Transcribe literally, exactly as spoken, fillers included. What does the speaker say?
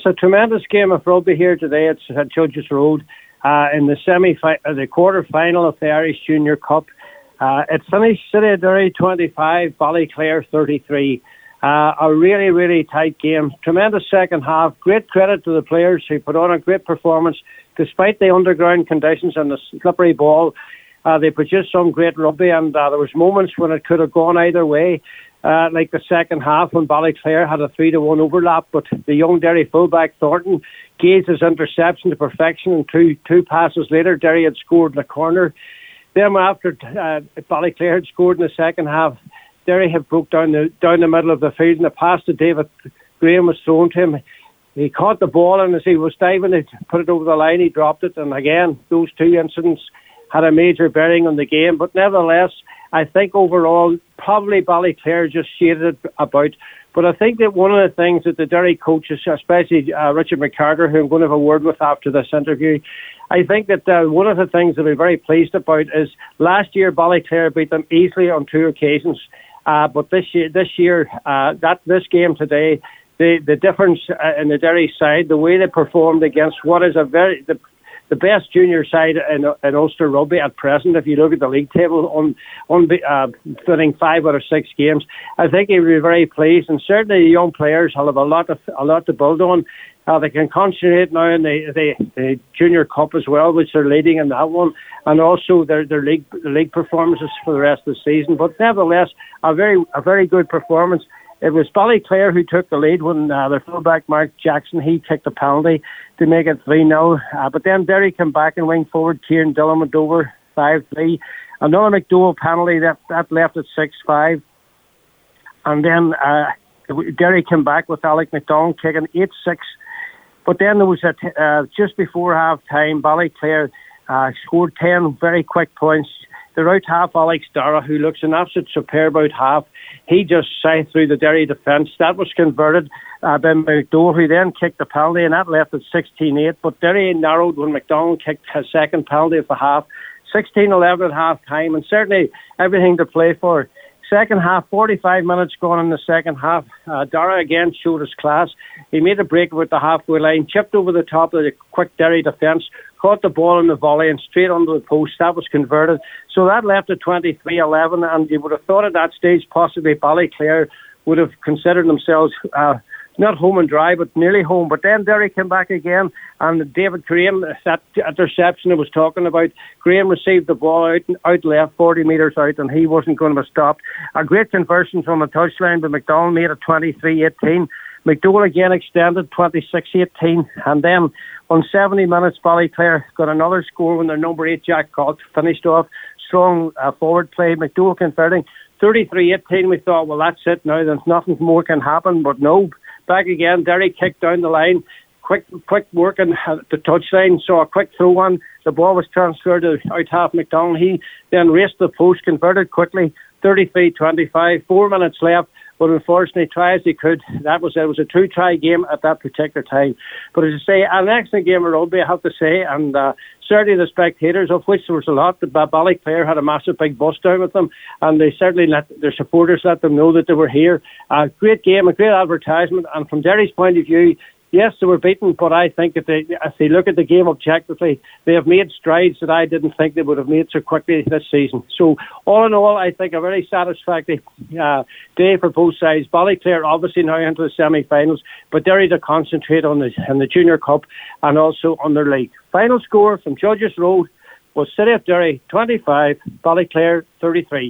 It's a tremendous game of rugby here today. It's at Judges Road uh, in the semi uh, the quarter final of the Irish Junior Cup. Uh, it finished City of Derry twenty-five, Ballyclare thirty-three. Uh, a really, really tight game. Tremendous second half. Great credit to the players who put on a great performance despite the underground conditions and the slippery ball. Uh, they produced some great rugby, and uh, there was moments when it could have gone either way. Uh, like the second half when Ballyclare had a three to one overlap, but the young Derry fullback Thornton gauged his interception to perfection, and two two passes later Derry had scored in the corner. Then after uh, Ballyclare had scored in the second half, Derry had broke down the down the middle of the field, and the pass to David Graham was thrown to him. He caught the ball, and as he was diving to put it over the line, he dropped it. And again, those two incidents had a major bearing on the game. But nevertheless, I think overall, probably Ballyclare just shaded it about. But I think that one of the things that the Derry coaches, especially uh, Richard McCarter, who I'm going to have a word with after this interview, I think that uh, one of the things that we're very pleased about is last year Ballyclare beat them easily on two occasions. Uh, but this year, this year, uh, that this game today, the the difference uh, in the Derry side, the way they performed against what is a very the, the best junior side in, in Ulster rugby at present. If you look at the league table, on on uh, winning five out of six games, I think he will be very pleased, and certainly the young players will have a lot of a lot to build on. Uh, they can concentrate now in the, the, the Junior Cup as well, which they're leading in that one, and also their their league the league performances for the rest of the season. But nevertheless, a very a very good performance. It was Ballyclare who took the lead when uh, their fullback Mark Jackson, he kicked a penalty to make it three nil. Uh, but then Derry came back and wing forward Kieran Dillon went over five three. Another McDowell penalty that, that left it six five. And then uh, Derry came back with Alec McDonald kicking eight six. But then there was a t- uh, just before half time, Ballyclare uh, scored ten very quick points. The right half, Alex Dara, who looks an absolute superb out half, he just scythed through the Derry defence. That was converted uh, by McDowell, who then kicked the penalty, and that left it sixteen eight. But Derry narrowed when McDonald kicked his second penalty of the half, sixteen eleven at half time, and certainly everything to play for. Second half, forty-five minutes gone in the second half. Uh, Dara again showed his class. He made a break with the halfway line, chipped over the top of the quick Derry defence, caught the ball in the volley and straight under the post. That was converted. So that left it twenty-three eleven, and you would have thought at that stage possibly Ballyclare would have considered themselves uh, not home and dry, but nearly home. But then Derry came back again, and David Graham, that interception I was talking about, Graham received the ball out, out left, forty metres out, and he wasn't going to be stopped. A great conversion from the touchline, but McDonald made it twenty-three eighteen. McDowell again extended twenty-six eighteen, and then on seventy minutes Ballyclare got another score when their number eight Jack Cox finished off. Strong uh, forward play, McDowell converting thirty-three eighteen. We thought, well, that's it now, there's nothing more can happen, but no, back again. Derry kicked down the line, quick quick work on the touchline, saw a quick throw on, the ball was transferred to out half McDonald. He then raced the post, converted quickly, thirty-three twenty-five, four minutes left. But unfortunately, try as he could, that was it was a two-try game at that particular time. But as I say, an excellent game of rugby, I have to say, and uh, certainly the spectators, of which there was a lot, the Ballyclare had a massive big bus down with them, and they certainly let their supporters let them know that they were here. A uh, great game, a great advertisement, and from Derry's point of view, yes, they were beaten, but I think if they, if they look at the game objectively, they have made strides that I didn't think they would have made so quickly this season. So, all in all, I think a very satisfactory uh, day for both sides. Ballyclare obviously now into the semi-finals, but Derry to concentrate on the, on the Junior Cup and also on their league. Final score from Judges Road was City of Derry twenty-five, Ballyclare thirty-three.